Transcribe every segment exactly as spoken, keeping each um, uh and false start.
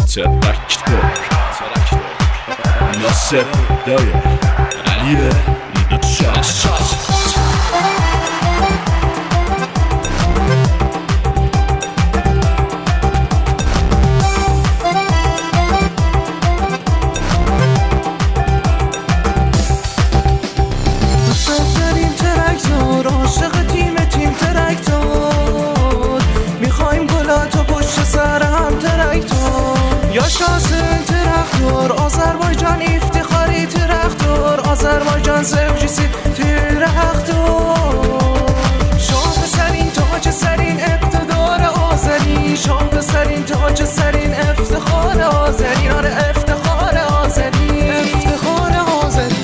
ترکتور ناصر دایه علی نشاط yaşasın traktör Azerbaycan iftixari traktör Azerbaycan sevgisi traktör Şah serin tac serin iktidar Azeri Şah serin tac serin iftixar Azeri Nare iftixar Azeri iftixar Azeri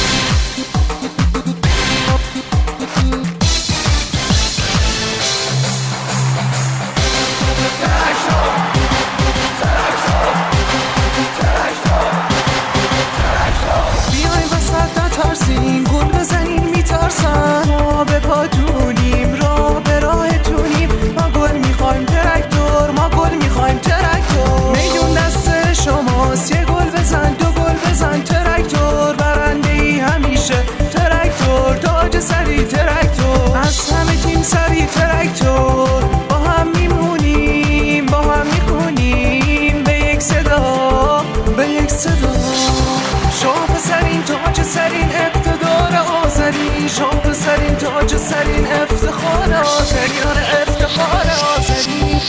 سری ترکتور از همه تیم سری ترکتور با هم میمونیم با هم میخونیم به یک صدا به یک صدا شاه سرین تاج سرین اقتدار آذری شاه سرین تاج سرین افتخار آذری آره افتخار آذری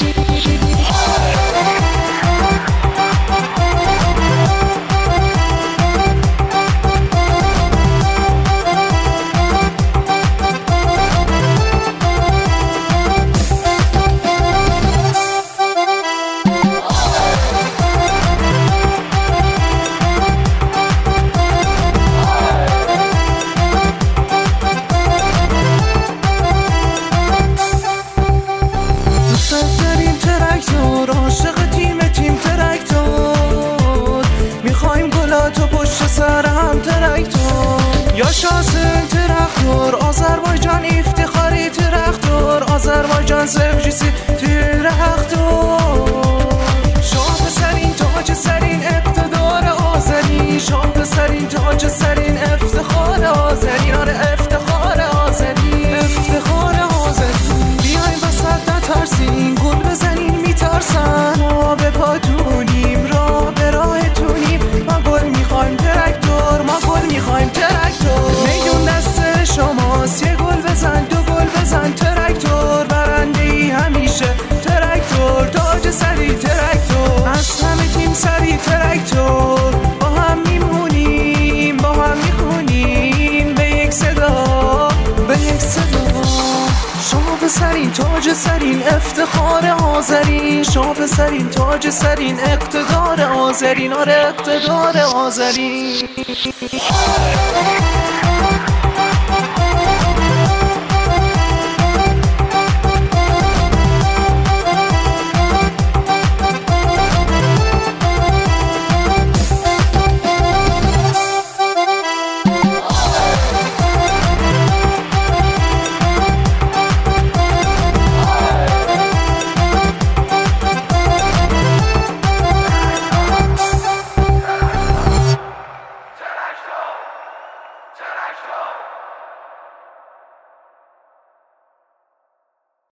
yaşasın traktör Azerbaycan iftixari traktör Azerbaycan sevgisi traktör Şah serin tac serin iktidar Azeri Şah serin tac serin iftixar Azeri Nare iftixar Azeri iftixar Azeri بیاین وسط نترسین گل بزنین میترسن ما به پاتونیم راه به راهتونیم ما گل میخوایم ترکتور ما گل میخوایم ترکتور میدون دست شماست یه گل بزن دو گل بزن ترکتور برنده ای همیشه ترکتور تاج سری ترکتور از همه تیم سری ترکتور با هم میمونیم با هم میخونیم به یک صدا به یک صدا شاه سرین تاج سرین افتخار آذری شاه سرین تاج سرین اقتدار آذری نار اقتدار آذری